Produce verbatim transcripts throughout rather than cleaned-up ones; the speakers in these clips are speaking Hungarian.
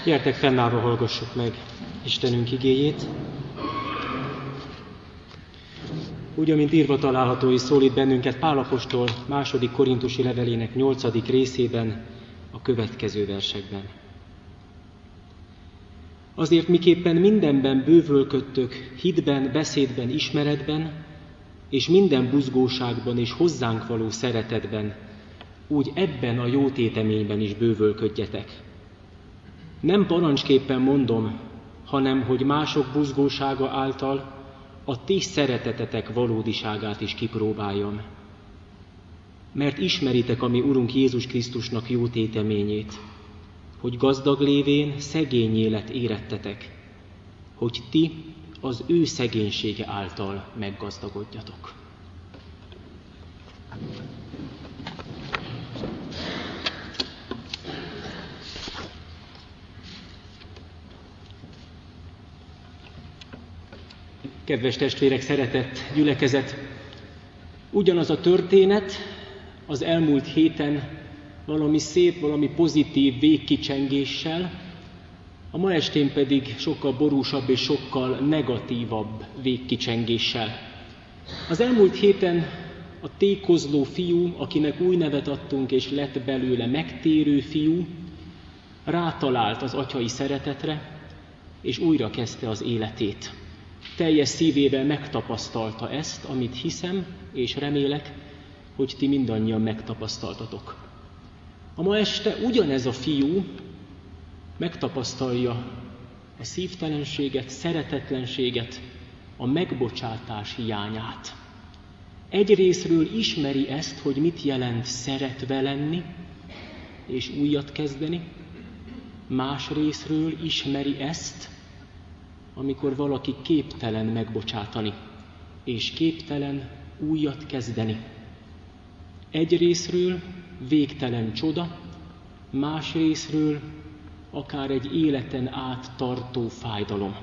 Gyertek, fennállva hallgassuk meg Istenünk igéjét. Úgy, amint írva található és szólít bennünket Pál apostol második korintusi levelének nyolcadik részében, a következő versekben. Azért miképpen mindenben bővölködtök, hitben, beszédben, ismeretben, és minden buzgóságban és hozzánk való szeretetben, úgy ebben a jó téteményben is bővölködjetek. Nem parancsképpen mondom, hanem hogy mások buzgósága által a ti szeretetetek valódiságát is kipróbáljam. Mert ismeritek a mi Urunk Jézus Krisztusnak jó téteményét, hogy gazdag lévén szegény élet érettetek, hogy ti az ő szegénysége által meggazdagodjatok. Kedves testvérek, szeretett gyülekezet! Ugyanaz a történet az elmúlt héten valami szép, valami pozitív végkicsengéssel, a ma estén pedig sokkal borúsabb és sokkal negatívabb végkicsengéssel. Az elmúlt héten a tékozló fiú, akinek új nevet adtunk és lett belőle megtérő fiú, rátalált az atyai szeretetre, és újra kezdte az életét. Teljes szívével megtapasztalta ezt, amit hiszem és remélek, hogy ti mindannyian megtapasztaltatok. A ma este ugyanez a fiú megtapasztalja a szívtelenséget, szeretetlenséget, a megbocsátás hiányát. Egyrészről ismeri ezt, hogy mit jelent szeretve lenni és újat kezdeni, másrészről ismeri ezt, amikor valaki képtelen megbocsátani, és képtelen újat kezdeni. Egyrészről végtelen csoda, másrészről akár egy életen át tartó fájdalom.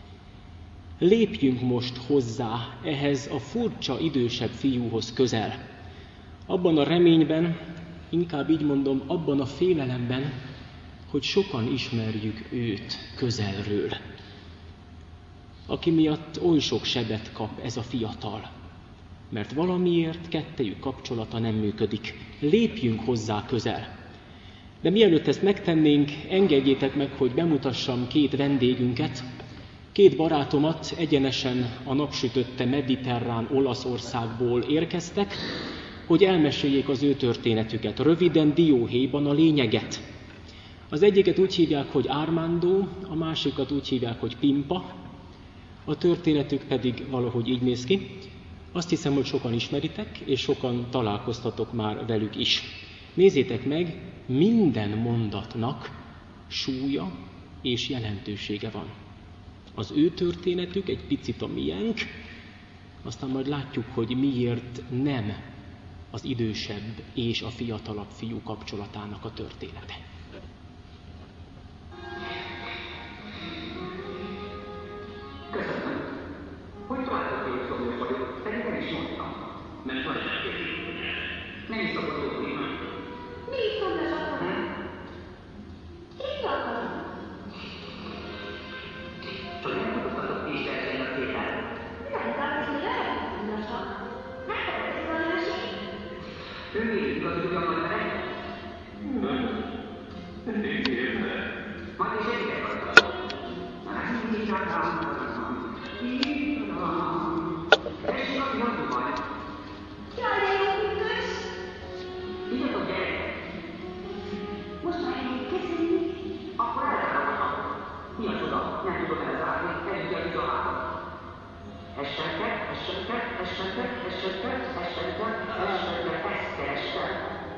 Lépjünk most hozzá ehhez a furcsa idősebb fiúhoz közel. Abban a reményben, inkább így mondom, abban a félelemben, hogy sokan ismerjük őt közelről, aki miatt oly sok sebet kap ez a fiatal, mert valamiért kettejük kapcsolata nem működik. Lépjünk hozzá közel. De mielőtt ezt megtennénk, engedjétek meg, hogy bemutassam két vendégünket, két barátomat, egyenesen a napsütötte mediterrán Olaszországból érkeztek, hogy elmeséljék az ő történetüket, röviden, dióhéjban a lényeget. Az egyiket úgy hívják, hogy Armando, a másikat úgy hívják, hogy Pimpa, a történetük pedig valahogy így néz ki. Azt hiszem, hogy sokan ismeritek, és sokan találkoztatok már velük is. Nézzétek meg, minden mondatnak súlya és jelentősége van. Az ő történetük egy picit a miénk, aztán majd látjuk, hogy miért nem az idősebb és a fiatalabb fiú kapcsolatának a története. Köszönöm. Hogy tovább a szomjas vagyok, pedig nem is mondtam. Mert van egy kérdés. Nem is szokott tudni. Mi is szomjas akarod? Én akarom. Csak nem tudhatok ti is eltenni a tétát. Nem, tehát mi lehet szomjasak. Neked ez van másik? Ő miért igaz, hogy ugyan meg? Nem. Én értem. Majd is egyet akartam. Már nem így akartam. Jaj, de jó üdvös! Írjatok, gyerek! Most már elég kezdeni. Akkor elzárhatom. Mi a csoda? Nem tudod elzárni, együtt a vizalába. Essetek, essetek, essetek, essetek, essetek, essetek, ezt kerestem.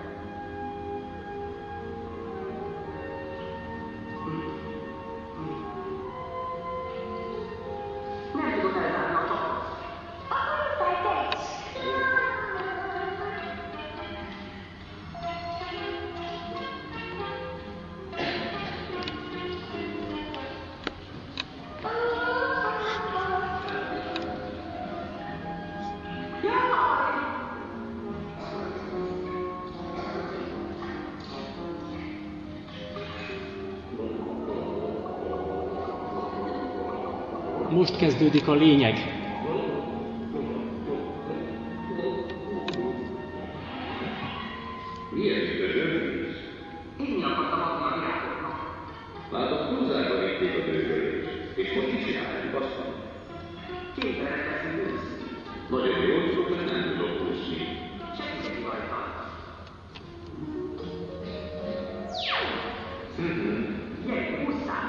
Nem tudod elzárni a csapot. Akkor fejtesz! Jaj! Most kezdődik a lényeg. Milyen üdvözlős? Inni akartam adni a virágoknak. Látom, hozzába vitték a dőgörést. És most mit csinálják, basszony? Kénytelenek leszünk úszni. Nagyon jól tudok, mert nem tudok úszni. Segítség rajta. Gyerünk, ússzál!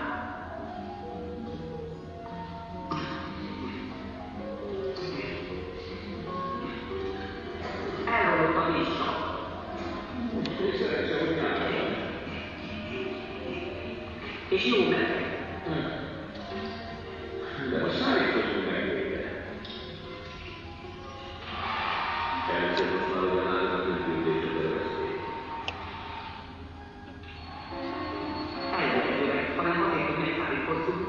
Elromlott a vízsav. Még szerencsé, hogy nálam. És jó meleg. De most szállíthatunk meg végre. Először most már olyan állnak, mint küldésre tervezték. Elvezetőleg, hanem azért, hogy megszállítkozzunk.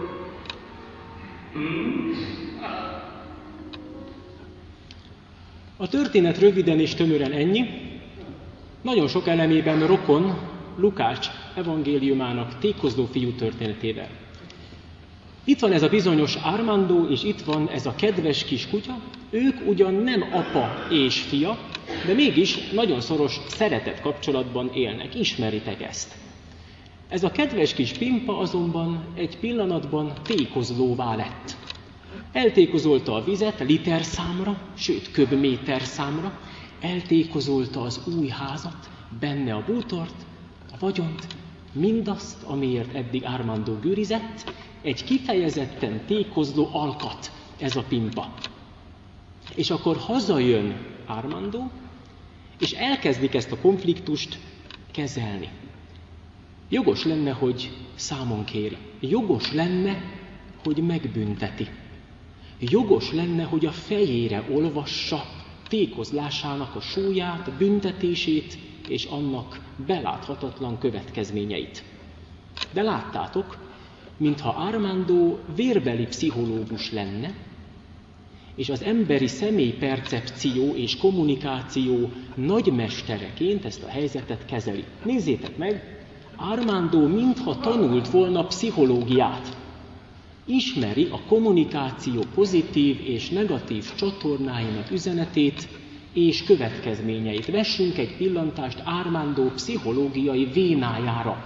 A történet röviden és tömören ennyi. Nagyon sok elemében rokon Lukács evangéliumának tékozló fiú történetével. Itt van ez a bizonyos Armando, és itt van ez a kedves kis kutya. Ők ugyan nem apa és fia, de mégis nagyon szoros szeretet kapcsolatban élnek. Ismeritek ezt. Ez a kedves kis pimpa azonban egy pillanatban tékozlóvá lett. Eltékozolta a vizet liter számra, sőt köbméter számra, eltékozolta az új házat, benne a bútort, a vagyont, mindazt, amiért eddig Armando gürizett, egy kifejezetten tékozló alkat ez a pimpa. És akkor hazajön Armando, és elkezdik ezt a konfliktust kezelni. Jogos lenne, hogy számon kéri. Jogos lenne, hogy megbünteti. Jogos lenne, hogy a fejére olvassa tékozlásának a súlyát, büntetését és annak beláthatatlan következményeit. De láttátok, mintha Armando vérbeli pszichológus lenne, és az emberi személypercepció és kommunikáció nagymestereként ezt a helyzetet kezeli. Nézzétek meg, Armando mintha tanult volna pszichológiát. Ismeri a kommunikáció pozitív és negatív csatornáinak üzenetét és következményeit. Vessünk egy pillantást Armando pszichológiai vénájára.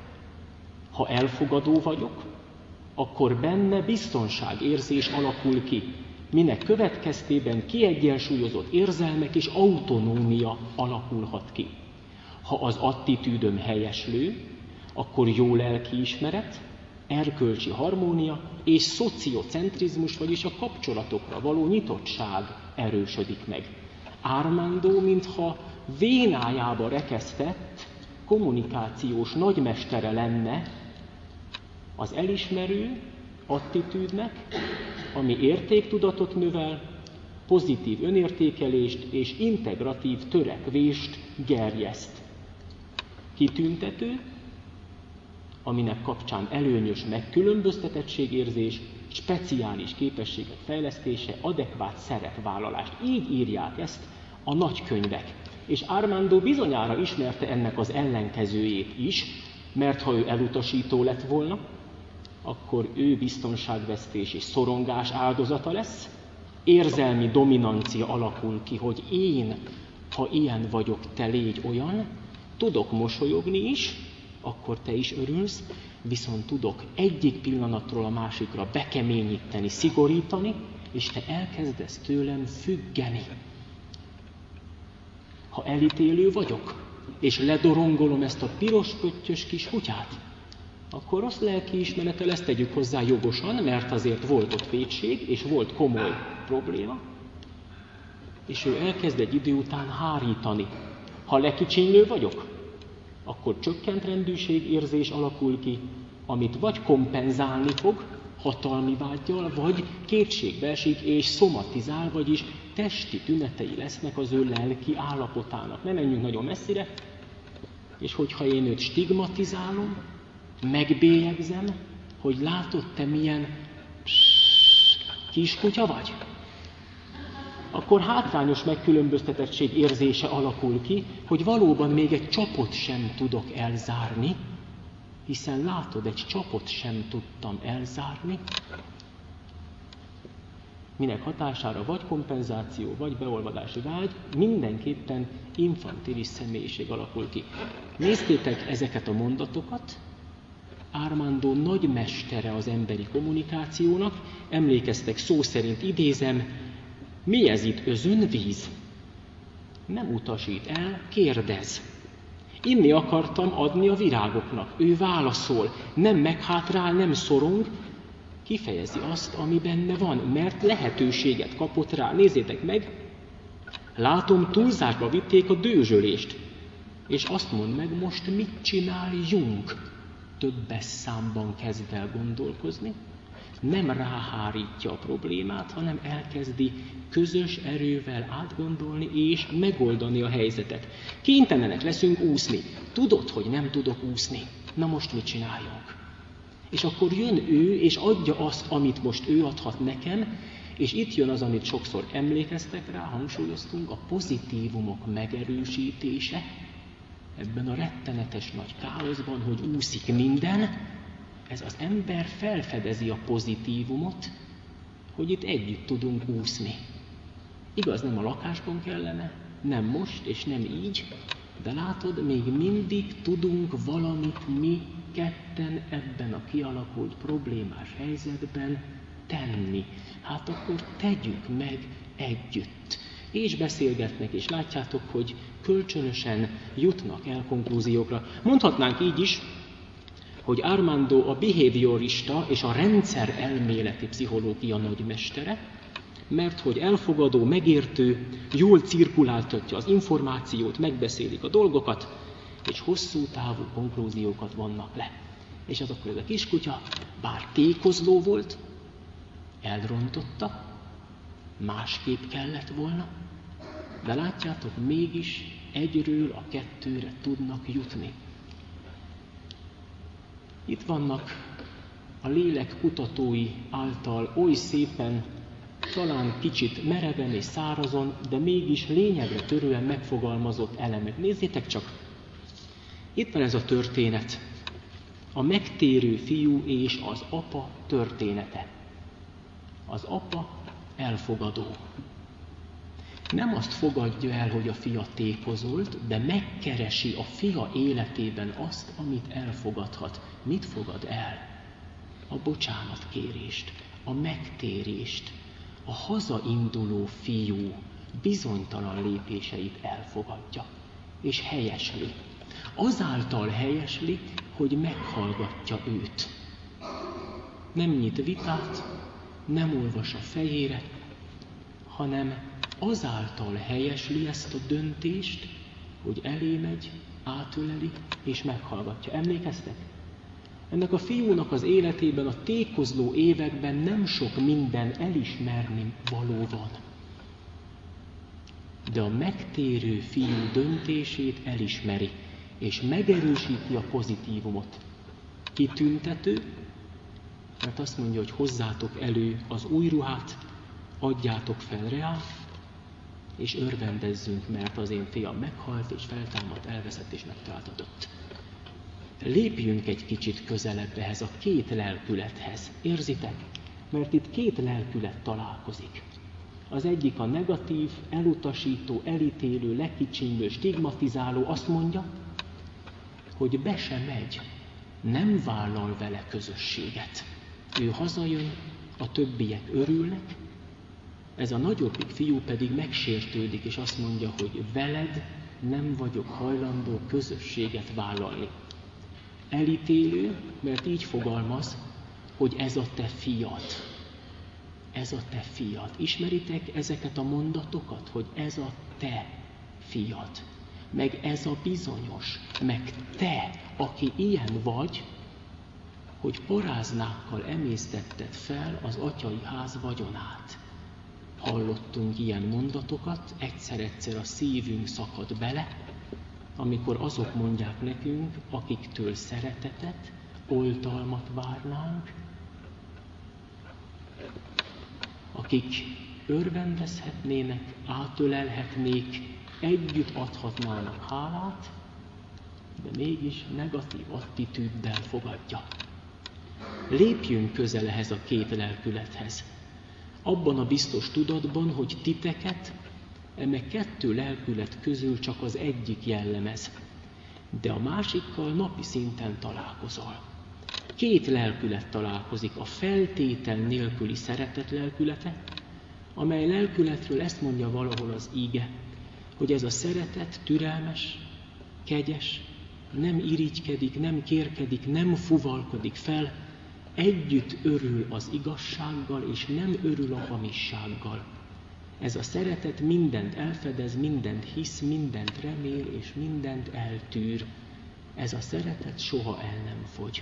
Ha elfogadó vagyok, akkor benne biztonságérzés alakul ki, minek következtében kiegyensúlyozott érzelmek és autonómia alakulhat ki. Ha az attitűdöm helyeslő, akkor jó lelkiismeret, erkölcsi harmónia és szociocentrizmus, vagyis a kapcsolatokra való nyitottság erősödik meg. Armando, mintha vénájába rekesztett kommunikációs nagymestere lenne az elismerő attitűdnek, ami értéktudatot növel, pozitív önértékelést és integratív törekvést gerjeszt. Kitüntető, aminek kapcsán előnyös megkülönböztetettségérzés, speciális képességek fejlesztése, adekvát szerepvállalást. Így írják ezt a nagykönyvek. És Armando bizonyára ismerte ennek az ellenkezőjét is, mert ha ő elutasító lett volna, akkor ő biztonságvesztés és szorongás áldozata lesz, érzelmi dominancia alakul ki, hogy én, ha ilyen vagyok, te légy olyan, tudok mosolyogni is, akkor te is örülsz, viszont tudok egyik pillanatról a másikra bekeményíteni, szigorítani, és te elkezdesz tőlem függeni. Ha elítélő vagyok, és ledorongolom ezt a piros pöttyös kis kutyát, akkor rossz lelkiismerete lesz, tegyük hozzá jogosan, mert azért volt ott vétség, és volt komoly probléma, és ő elkezd egy idő után hárítani. Ha lekicsinylő vagyok, akkor csökkent rendűségérzés alakul ki, amit vagy kompenzálni fog hatalmi vággyal, vagy kétségbe esik és szomatizál, vagyis testi tünetei lesznek az ő lelki állapotának. Nem menjünk nagyon messzire, és hogyha én őt stigmatizálom, megbélyegzem, hogy látod, te milyen kiskutya vagy, akkor hátrányos megkülönböztetettség érzése alakul ki, hogy valóban még egy csapot sem tudok elzárni, hiszen látod, egy csapot sem tudtam elzárni, minek hatására vagy kompenzáció, vagy beolvadási vágy, mindenképpen infantilis személyiség alakul ki. Néztétek ezeket a mondatokat? Armando nagymestere az emberi kommunikációnak, emlékeztek, szó szerint idézem, mi ez itt, özönvíz? Nem utasít el, kérdez. Inni akartam adni a virágoknak, ő válaszol, nem meghátrál, nem szorong, kifejezi azt, ami benne van, mert lehetőséget kapott rá. Nézzétek meg, látom, túlzásba vitték a dőzsölést, és azt mond meg, most mit csináljunk? Többes számban kezd el gondolkozni, nem ráhárítja a problémát, hanem elkezdi közös erővel átgondolni és megoldani a helyzetet. Kénytelenek leszünk úszni. Tudod, hogy nem tudok úszni. Na most mit csináljunk? És akkor jön ő, és adja azt, amit most ő adhat nekem, és itt jön az, amit sokszor emlékeztek rá, hangsúlyoztunk, a pozitívumok megerősítése, ebben a rettenetes nagy káoszban, hogy úszik minden, ez az ember felfedezi a pozitívumot, hogy itt együtt tudunk úszni. Igaz, nem a lakásban kellene, nem most, és nem így, de látod, még mindig tudunk valamit mi ketten ebben a kialakult problémás helyzetben tenni. Hát akkor tegyük meg együtt. És beszélgetnek, és látjátok, hogy kölcsönösen jutnak el konklúziókra. Mondhatnánk így is, hogy Armando a behaviorista és a rendszer elméleti pszichológia nagymestere, mert hogy elfogadó, megértő, jól cirkuláltatja az információt, megbeszélik a dolgokat, és hosszú távú konklúziókat vannak le. És az akkor ez a kiskutya, bár tékozló volt, elrontotta, másképp kellett volna, de látjátok, mégis egyről a kettőre tudnak jutni. Itt vannak a lélek kutatói által oly szépen, talán kicsit mereven és szárazon, de mégis lényegre törően megfogalmazott elemek. Nézzétek csak, itt van ez a történet, a megtérő fiú és az apa története. Az apa elfogadó. Nem azt fogadja el, hogy a fia tékozolt, de megkeresi a fia életében azt, amit elfogadhat. Mit fogad el? A bocsánatkérést, a megtérést, a hazainduló fiú bizonytalan lépéseit elfogadja, és helyesli. Azáltal helyesli, hogy meghallgatja őt. Nem nyit vitát, nem olvas a fejére, hanem azáltal helyesli ezt a döntést, hogy elé megy, átöleli és meghallgatja. Emlékeztek? Ennek a fiúnak az életében a tékozló években nem sok minden elismerni való van. De a megtérő fiú döntését elismeri, és megerősíti a pozitívumot. Kitüntető, mert azt mondja, hogy hozzátok elő az új ruhát, adjátok fel rá, és örvendezzünk, mert az én fiam meghalt, és feltámadt, elveszett és megtaláltatott. Lépjünk egy kicsit közelebb ehhez a két lelkülethez. Érzitek? Mert itt két lelkület találkozik. Az egyik a negatív, elutasító, elítélő, lekicsinylő, stigmatizáló azt mondja, hogy be se megy, nem vállal vele közösséget. Ő hazajön, a többiek örülnek, ez a nagyobbik fiú pedig megsértődik, és azt mondja, hogy veled nem vagyok hajlandó közösséget vállalni. Elítélő, mert így fogalmaz, hogy ez a te fiad. Ez a te fiad. Ismeritek ezeket a mondatokat, hogy ez a te fiad. Meg ez a bizonyos, meg te, aki ilyen vagy, hogy paráznákkal emésztetted fel az atyai ház vagyonát. Hallottunk ilyen mondatokat, egyszer-egyszer a szívünk szakad bele, amikor azok mondják nekünk, akiktől szeretetet, oltalmat várnánk, akik örvendezhetnének, átölelhetnék, együtt adhatnának hálát, de mégis negatív attitűddel fogadja. Lépjünk közel ehhez a két lelkülethez. abban a biztos tudatban, hogy titeket eme kettő lelkület közül csak az egyik jellemez, de a másikkal napi szinten találkozol. Két lelkület találkozik, a feltétel nélküli szeretet lelkülete, amely lelkületről ezt mondja valahol az íge, hogy ez a szeretet türelmes, kegyes, nem irigykedik, nem kérkedik, nem fuvalkodik fel, együtt örül az igazsággal, és nem örül a hamissággal. Ez a szeretet mindent elfedez, mindent hisz, mindent remél, és mindent eltűr. Ez a szeretet soha el nem fogy.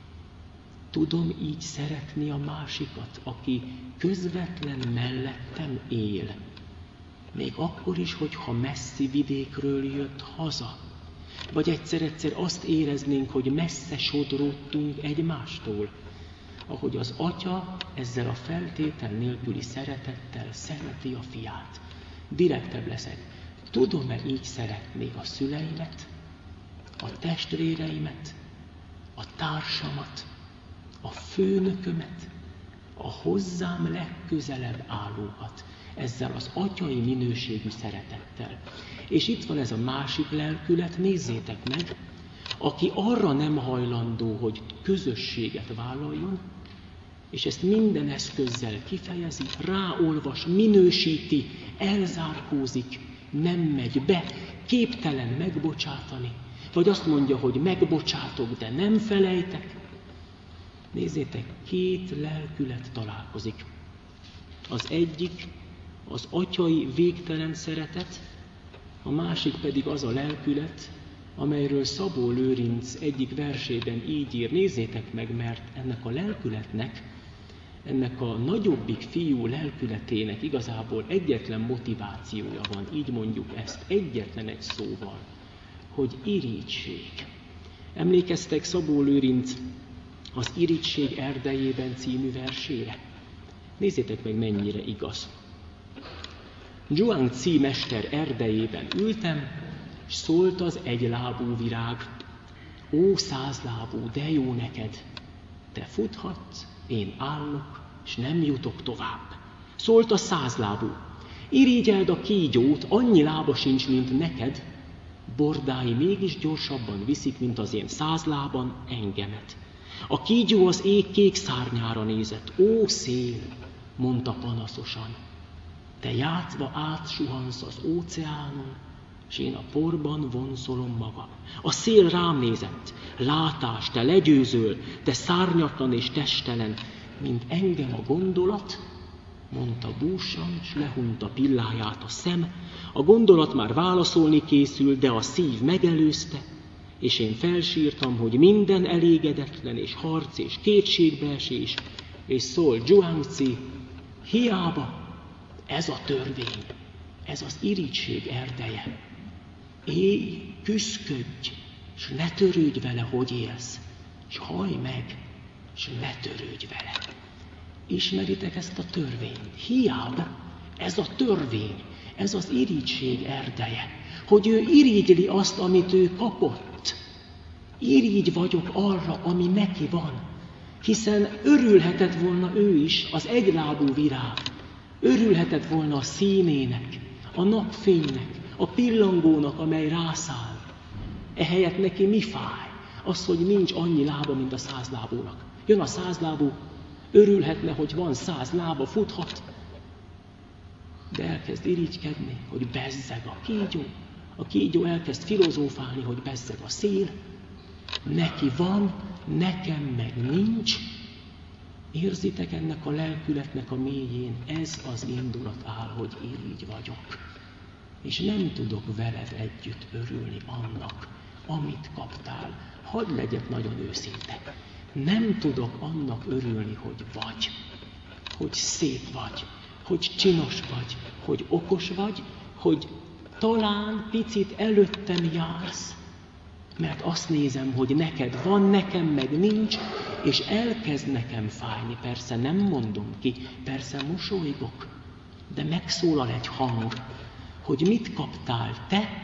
Tudom így szeretni a másikat, aki közvetlen mellettem él. Még akkor is, hogyha messzi vidékről jött haza. Vagy egyszer-egyszer azt éreznénk, hogy messze sodródtunk egymástól. Ahogy az atya ezzel a feltétel nélküli szeretettel szereti a fiát. Direktebb leszek. Tudom-e így szeretni a szüleimet, a testvéreimet, a társamat, a főnökömet, a hozzám legközelebb állókat, ezzel az atyai minőségű szeretettel. És itt van ez a másik lelkület, nézzétek meg, aki arra nem hajlandó, hogy közösséget vállaljon, és ezt minden eszközzel kifejezi, ráolvas, minősíti, elzárkózik, nem megy be, képtelen megbocsátani, vagy azt mondja, hogy megbocsátok, de nem felejtek. Nézzétek, két lelkület találkozik. Az egyik az atyai végtelen szeretet, a másik pedig az a lelkület, amelyről Szabó Lőrinc egyik versében így ír. Nézzétek meg, mert ennek a lelkületnek, ennek a nagyobbik fiú lelkületének igazából egyetlen motivációja van, így mondjuk ezt egyetlen egy szóval, hogy irigység. Emlékeztek Szabó Lőrinc az Irigység erdejében című versére? Nézzétek meg, mennyire igaz. Zhuangzi mester erdejében ültem, s szólt az egylábú virág. Ó, százlábú, de jó neked! Te futhatsz, én állok, s nem jutok tovább. Szólt a százlábú. Irigyeld a kígyót, annyi lába sincs, mint neked. Bordái mégis gyorsabban viszik, mint az én százlában engemet. A kígyó az ég kék szárnyára nézett. Ó, szél, mondta panaszosan. Te játszva átsuhansz az óceánon, s én a porban vonszolom magam. A szél rám nézett. Látás, te legyőzöl, te szárnyatlan és testelen, mint engem a gondolat, mondta búsan, s lehunta pilláját a szem. A gondolat már válaszolni készül, de a szív megelőzte, és én felsírtam, hogy minden elégedetlen, és harc, és kétségbeesés, és szól Zhuangzi, hiába, ez a törvény, ez az irigység erdeje. Élj, küszködj, s ne törődj vele, hogy élsz, s hallj meg, s ne törődj vele. Ismeritek ezt a törvényt? Hiába, ez a törvény, ez az irigység erdeje, hogy ő irigyli azt, amit ő kapott. Irigy vagyok arra, ami neki van, hiszen örülhetett volna ő is, az egylábú virág, örülhetett volna a színének, a napfénynek, a pillangónak, amely rászáll. Ehelyett neki mi fáj? Az, hogy nincs annyi lába, mint a százlábúnak. Jön a százlábú, örülhetne, hogy van száz lába, futhat, de elkezd irigykedni, hogy bezzeg a kígyó. A kígyó elkezd filozófálni, hogy bezzeg a szél. Neki van, nekem meg nincs. Érzitek ennek a lelkületnek a mélyén, ez az indulat áll, hogy irigy vagyok. És nem tudok veled együtt örülni annak, amit kaptál. Hadd legyek nagyon őszinte. Nem tudok annak örülni, hogy vagy, hogy szép vagy, hogy csinos vagy, hogy okos vagy, hogy talán picit előttem jársz, mert azt nézem, hogy neked van, nekem meg nincs, és elkezd nekem fájni. Persze nem mondom ki, persze mosolygok, de megszólal egy hang, hogy mit kaptál te,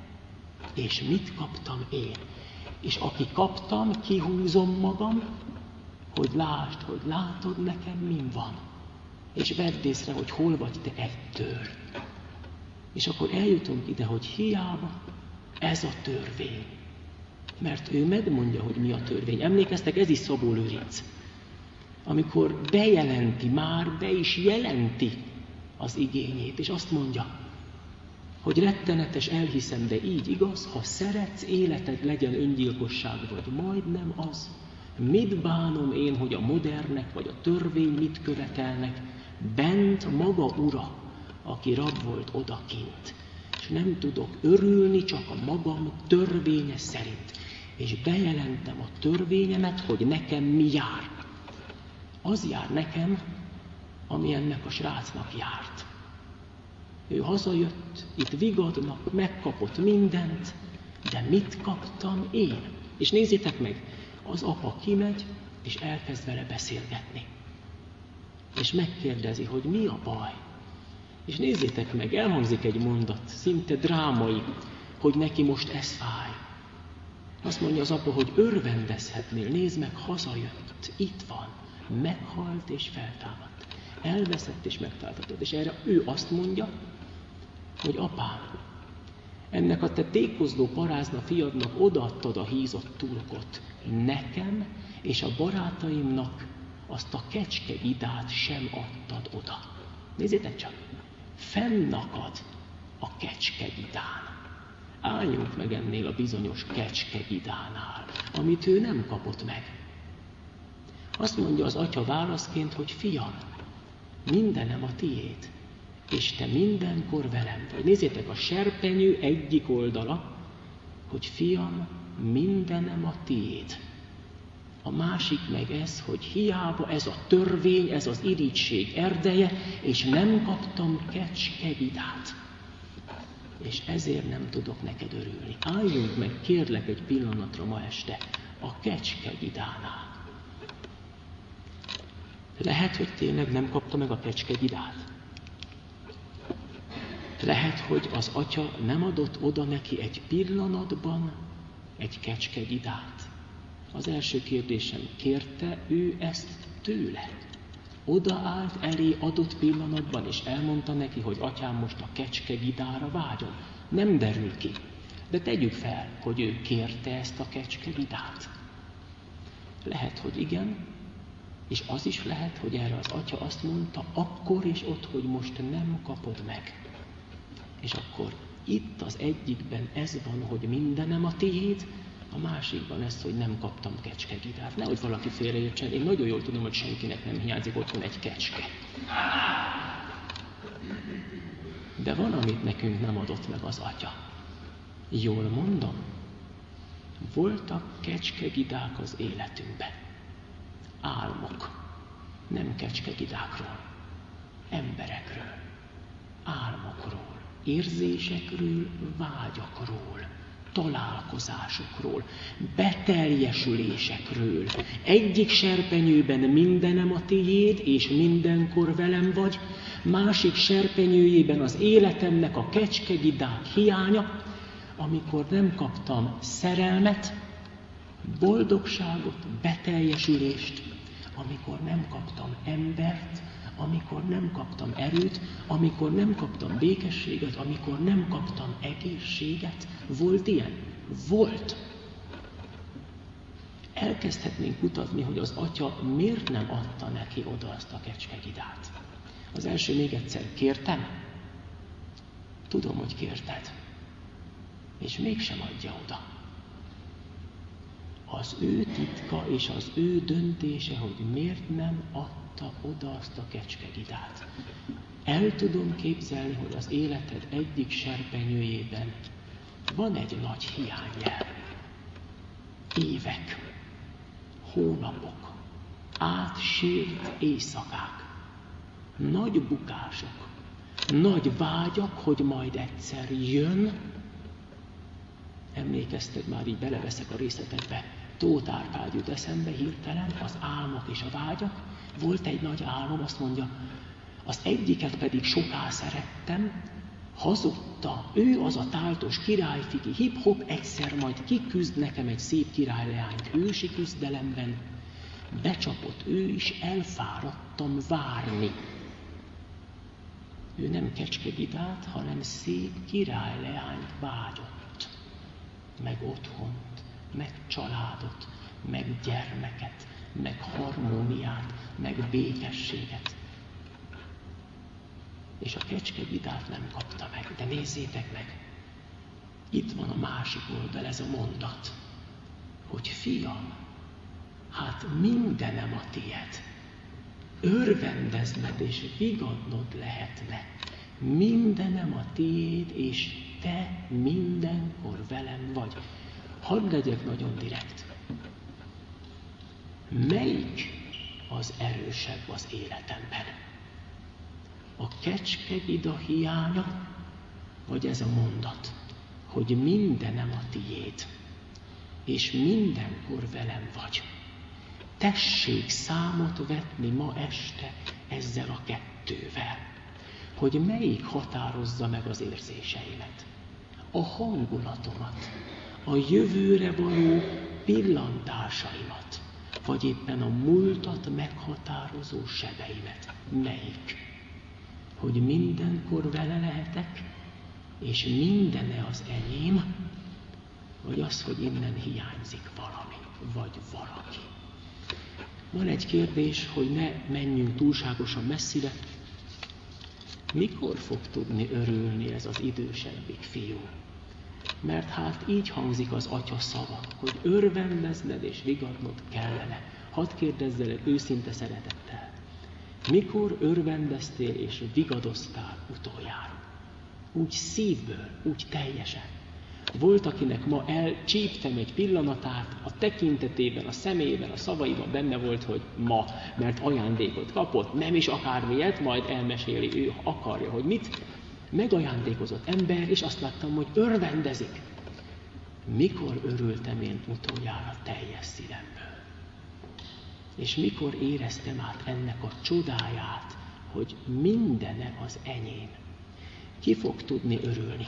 és mit kaptam én. És aki kaptam, kihúzom magam, hogy lásd, hogy látod nekem min van. és vedd észre, hogy hol vagy te ettől. És akkor eljutunk ide, hogy hiába ez a törvény. Mert ő megmondja, hogy mi a törvény. Emlékeztek, ez is Szabó Lőrinc. Amikor bejelenti, már be is jelenti az igényét, és azt mondja, hogy rettenetes, elhiszem, de így igaz, ha szeretsz, életed legyen öngyilkosság, vagy majdnem az. Mit bánom én, hogy a modernek, vagy a törvény mit követelnek? Bent maga ura, aki rab volt odakint. És nem tudok örülni csak a magam törvénye szerint. És bejelentem a törvényemet, hogy nekem mi jár. Az jár nekem, ami ennek a srácnak járt. Ő hazajött, itt vigadnak, megkapott mindent, de mit kaptam én? És nézzétek meg, az apa kimegy, és elkezd vele beszélgetni. És megkérdezi, hogy mi a baj. És nézzétek meg, elhangzik egy mondat, szinte drámai, hogy neki most ez fáj. Azt mondja az apa, hogy örvendezhetnél, nézd meg, hazajött, itt van, meghalt és feltámadt. Elveszett és megtaláltatod. És erre ő azt mondja, hogy apám, ennek a te tékozló parázna fiadnak odaadtad a hízott turkot. Nekem és a barátaimnak azt a kecskegidát sem adtad oda. Nézzétek csak, fennakad a kecskegidán. Álljunk meg ennél a bizonyos kecskegidánál, amit ő nem kapott meg. Azt mondja az atya válaszként, hogy fiam, mindenem a tiéd, és te mindenkor velem vagy. Nézzétek, a serpenyő egyik oldala, hogy fiam, mindenem a tiéd. A másik meg ez, hogy hiába ez a törvény, ez az irigység erdeje, és nem kaptam kecskegidát. És ezért nem tudok neked örülni. Álljunk meg, kérlek, egy pillanatra ma este a kecskegidánál. Lehet, hogy tényleg nem kapta meg a kecskegidát. Lehet, hogy az atya nem adott oda neki egy pillanatban egy kecskegidát. Az első kérdésem, kérte ő ezt tőle? Odaállt elé adott pillanatban, és elmondta neki, hogy atyám, most a kecskegidára vágyom. Nem derül ki. De tegyük fel, hogy ő kérte ezt a kecskegidát. Lehet, hogy igen, és az is lehet, hogy erre az atya azt mondta, akkor és ott, hogy most nem kapod meg. És akkor itt az egyikben ez van, hogy mindenem a tiéd, a másikban ez, hogy nem kaptam kecskegidát. Nehogy valaki félreértsen, én nagyon jól tudom, hogy senkinek nem hiányzik otthon egy kecske. De van, amit nekünk nem adott meg az atya. Jól mondom, voltak kecskegidák az életünkben. Álmok, nem kecskegidákról, emberekről, álmokról, érzésekről, vágyakról, találkozásokról, beteljesülésekről. Egyik serpenyőben mindenem a tiéd, és mindenkor velem vagy, másik serpenyőjében az életemnek a kecskegidák hiánya, amikor nem kaptam szerelmet, boldogságot, beteljesülést, amikor nem kaptam embert, amikor nem kaptam erőt, amikor nem kaptam békességet, amikor nem kaptam egészséget. Volt ilyen? Volt. Elkezdhetnénk kutatni, hogy az atya miért nem adta neki oda azt a kecskegidát. Az első még egyszer, kértem? Tudom, hogy kérted. És mégsem adja oda. Az ő titka és az ő döntése, hogy miért nem adta oda azt a kecskegidát. El tudom képzelni, hogy az életed egyik serpenyőjében van egy nagy hiányjel. Évek, hónapok, átsírt éjszakák, nagy bukások, nagy vágyak, hogy majd egyszer jön. Emlékezted, már így beleveszek a részletekbe, Tóth Árpád jut eszembe hirtelen, az álmok és a vágyak. Volt egy nagy álom, azt mondja, az egyiket pedig soká szerettem, hazudta, ő az a táltos királyfigi, hip-hop, egyszer majd kiküzd nekem egy szép királyleányt hősi küzdelemben. Becsapott ő is, elfáradtam várni. Ő nem kecskegidát, hanem szép királyleányt vágyott, meg otthont, meg családot, meg gyermeket, meg harmóniát, meg békességet. És a kecskegidát nem kapta meg, de nézzétek meg, itt van a másik oldal, ez a mondat, hogy fiam, hát mindenem a tied, örvendezned és vigadnod lehetne, mindenem a tiéd, és te mindenkor velem vagy. Hadd legyek nagyon direkt. Melyik az erősebb az életemben? A kecskegida hiánya, vagy ez a mondat, hogy mindenem a tiéd, és mindenkor velem vagy. Tessék számot vetni ma este ezzel a kettővel, hogy melyik határozza meg az érzéseimet, a hangulatomat, a jövőre való pillantásaimat, vagy éppen a múltat meghatározó sebeimet. Melyik? Hogy mindenkor vele lehetek, és mindene az enyém, vagy az, hogy innen hiányzik valami, vagy valaki. Van egy kérdés, hogy ne menjünk túlságosan messzire. Mikor fog tudni örülni ez az idősebbik fiú? Mert hát így hangzik az atya szava, hogy örvendezned és vigadnod kellene. Hadd kérdezzelek őszinte szeretettel. Mikor örvendeztél és vigadoztál utoljára? Úgy szívből, úgy teljesen. Volt, akinek ma elcsíptem egy pillanatát, a tekintetében, a szemében, a szavaiban benne volt, hogy ma, mert ajándékot kapott, nem is akármilyet, majd elmeséli, ő akarja, hogy mit. Megajándékozott ember, és azt láttam, hogy örvendezik. Mikor örültem én utoljára teljes szívemből? És mikor éreztem át ennek a csodáját, hogy mindene az enyém? Ki fog tudni örülni?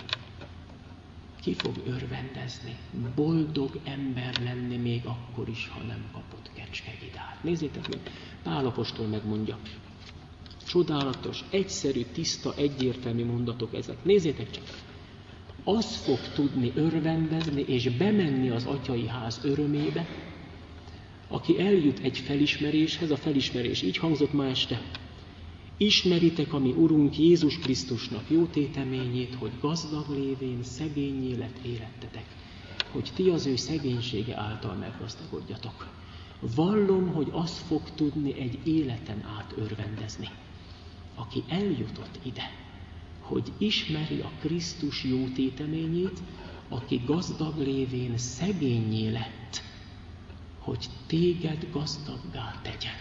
Ki fog örvendezni? Boldog ember lenni még akkor is, ha nem kapott kecskegidát. Nézzétek meg, Pál apostol megmondja. Csodálatos, egyszerű, tiszta, egyértelmű mondatok ezek. Nézzétek csak! Az fog tudni örvendezni és bemenni az atyai ház örömébe, aki eljut egy felismeréshez, a felismerés így hangzott ma este. Ismeritek a mi Urunk Jézus Krisztusnak jó téteményét, hogy gazdag lévén szegénnyé lett élettetek, hogy ti az ő szegénysége által meggazdagodjatok. Vallom, hogy az fog tudni egy életen át örvendezni, aki eljutott ide, hogy ismeri a Krisztus jó téteményét, aki gazdag lévén szegénnyé lett, hogy téged gazdaggá tegyen.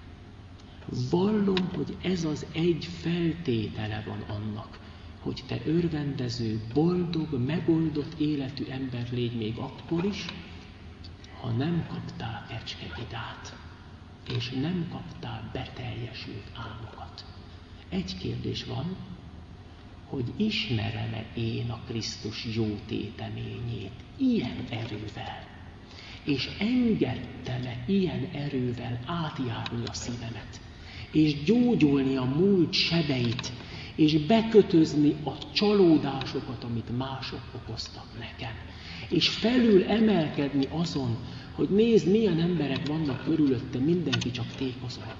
Vallom, hogy ez az egy feltétele van annak, hogy te örvendező, boldog, megoldott életű ember légy még akkor is, ha nem kaptál kecskegidát, és nem kaptál beteljesült álmokat. Egy kérdés van, hogy ismerem-e én a Krisztus jó téteményét ilyen erővel, és engedtem-e ilyen erővel átjárni a szívemet, és gyógyulni a múlt sebeit, és bekötözni a csalódásokat, amit mások okoztak nekem, és felül emelkedni azon, hogy nézd, milyen emberek vannak körülötte, mindenki csak tékozol.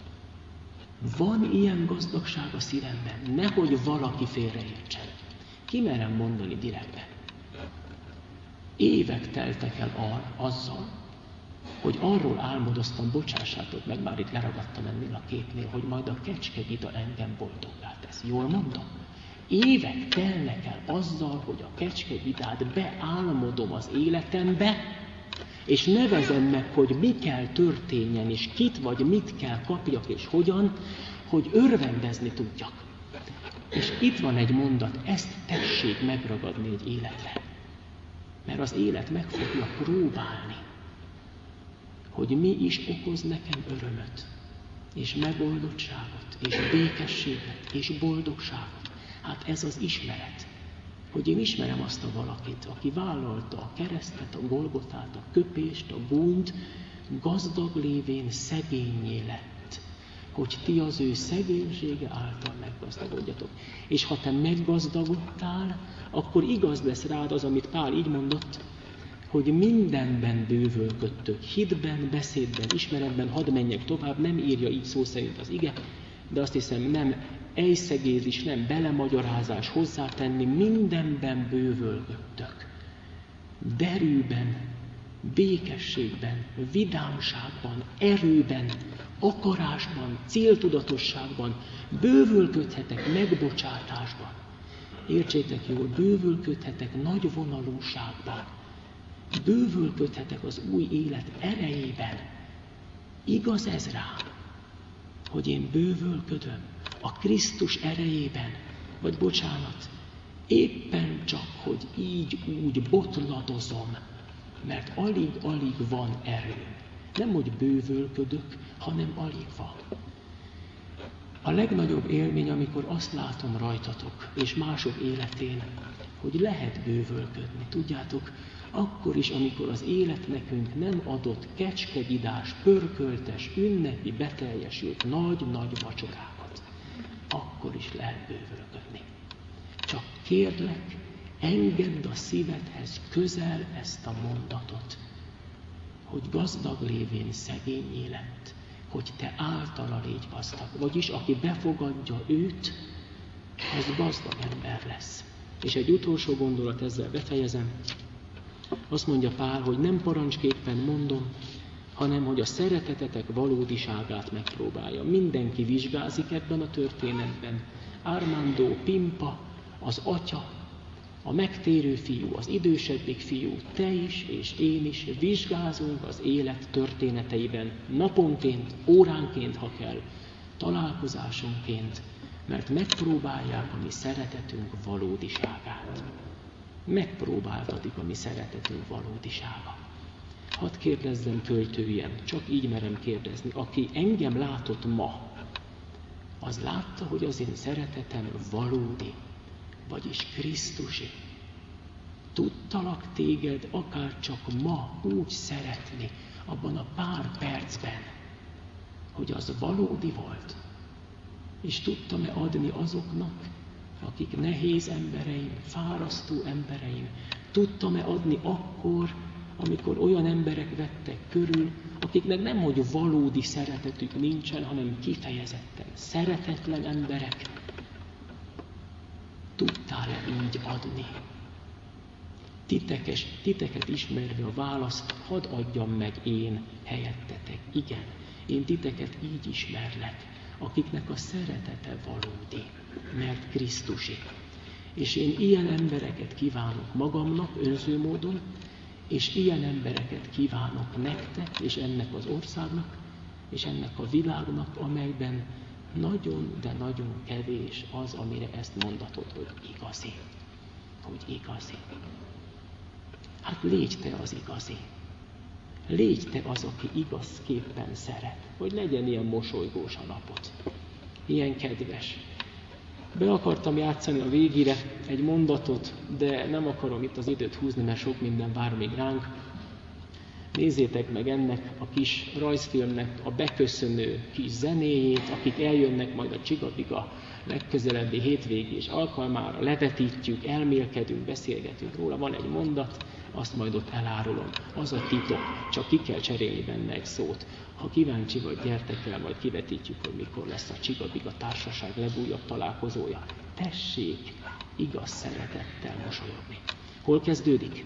Van ilyen gazdagság a szívemben, nehogy valaki félreértsen. Kimerem mondani direktben. Évek teltek el ar, azzal, hogy arról álmodoztam, bocsássátok meg, már itt leragadtam ennél a képnél, hogy majd a kecskegida engem boldoggá tesz. Jól mondom? Évek telnek el azzal, hogy a kecskegidát beálmodom az életembe, és nevezem meg, hogy mi kell történjen, és kit vagy mit kell kapjak, és hogyan, hogy örvendezni tudjak. És itt van egy mondat, ezt tessék megragadni egy életre. Mert az élet meg fogja próbálni, hogy mi is okoz nekem örömöt, és megoldottságot, és békességet, és boldogságot. Hát ez az ismeret, hogy én ismerem azt a valakit, aki vállalta a keresztet, a Golgotát, a köpést, a gúnyt, gazdag lévén szegénnyé lett, hogy ti az ő szegénysége által meggazdagodjatok. És ha te meggazdagodtál, akkor igaz lesz rád az, amit Pál így mondott, hogy mindenben bővölködtök, hitben, beszédben, ismeretben, hadd menjek tovább, nem írja így szó szerint az ige, de azt hiszem nem ejszegézis, nem belemagyarázás hozzátenni, mindenben bővölködtök. Derűben, békességben, vidámságban, erőben, akarásban, céltudatosságban, bővölködhetek megbocsátásban. Értsétek jól, bővölködhetek nagy vonalúságban. Bővölködhetek az új élet erejében. Igaz ez rám, hogy én bővölködöm a Krisztus erejében, vagy bocsánat, éppen csak, hogy így úgy botladozom, mert alig-alig van erőm. Nem, hogy bővölködök, hanem alig van. A legnagyobb élmény, amikor azt látom rajtatok, és mások életén, hogy lehet bővölködni. Tudjátok, akkor is, amikor az élet nekünk nem adott kecskegidás, pörköltes, ünnepi, beteljesült nagy-nagy vacsorákat, akkor is lehet bővölködni. Csak kérlek, engedd a szívedhez közel ezt a mondatot, hogy gazdag lévén szegényé lett, hogy te általa légy gazdag. Vagyis aki befogadja őt, az gazdag ember lesz. És egy utolsó gondolat, ezzel befejezem. Azt mondja Pál, hogy nem parancsképpen mondom, hanem hogy a szeretetetek valódiságát megpróbálja. Mindenki vizsgázik ebben a történetben. Armando, Pimpa, az atya, a megtérő fiú, az idősebbik fiú, te is és én is vizsgázunk az élet történeteiben, naponként, óránként, ha kell, találkozásonként, mert megpróbálják a mi szeretetünk valódiságát. Megpróbáltatik a mi szeretetünk valódisága. Hadd kérdezzem költőjen, csak így merem kérdezni, aki engem látott ma, az látta, hogy az én szeretetem valódi, vagyis Krisztusi. Tudtalak téged akár csak ma úgy szeretni, abban a pár percben, hogy az valódi volt, és tudtam-e adni azoknak, akik nehéz embereim, fárasztó embereim, tudtam-e adni akkor, amikor olyan emberek vettek körül, akiknek nem, hogy valódi szeretetük nincsen, hanem kifejezetten szeretetlen emberek, tudtál-e így adni? Titekes, titeket ismerve a választ, hadd adjam meg én helyettetek. Igen, én titeket így ismerlek, akiknek a szeretete valódi, mert Krisztusi. És én ilyen embereket kívánok magamnak önző módon, és ilyen embereket kívánok nektek, és ennek az országnak, és ennek a világnak, amelyben nagyon, de nagyon kevés az, amire ezt mondatod, hogy igazi. Hogy igazi. Hát légy te az igazi. Légy te az, aki igazképpen szeret. Hogy legyen ilyen mosolygós a napot. Ilyen kedves. Be akartam játszani a végére egy mondatot, de nem akarom itt az időt húzni, mert sok minden vár még ránk. Nézzétek meg ennek a kis rajzfilmnek a beköszönő kis zenéjét, akik eljönnek majd a Csigabiga legközelebbi hétvégés alkalmára, levetítjük, elmélkedünk, beszélgetünk róla, van egy mondat, azt majd ott elárulom. Az a titok, csak ki kell cserélni benne egy szót. Ha kíváncsi vagy, gyertek el, majd kivetítjük, hogy mikor lesz a Csigabiga társaság legújabb találkozója. Tessék igaz szeretettel mosolyogni. Hol kezdődik?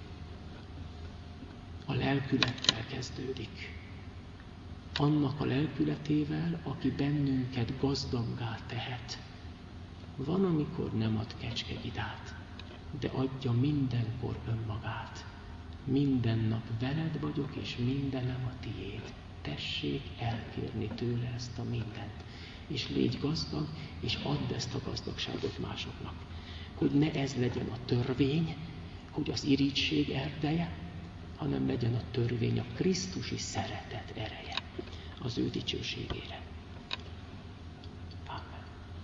A lelkülettel kezdődik. Annak a lelkületével, aki bennünket gazdaggá tehet. Van, amikor nem ad kecskegidát, de adja mindenkor önmagát. Minden nap veled vagyok, és mindenem a tiéd. Tessék elkérni tőle ezt a mindent. És légy gazdag, és add ezt a gazdagságot másoknak. Hogy ne ez legyen a törvény, hogy az irigység erdeje, hanem legyen a törvény a Krisztusi szeretet ereje az ő dicsőségére.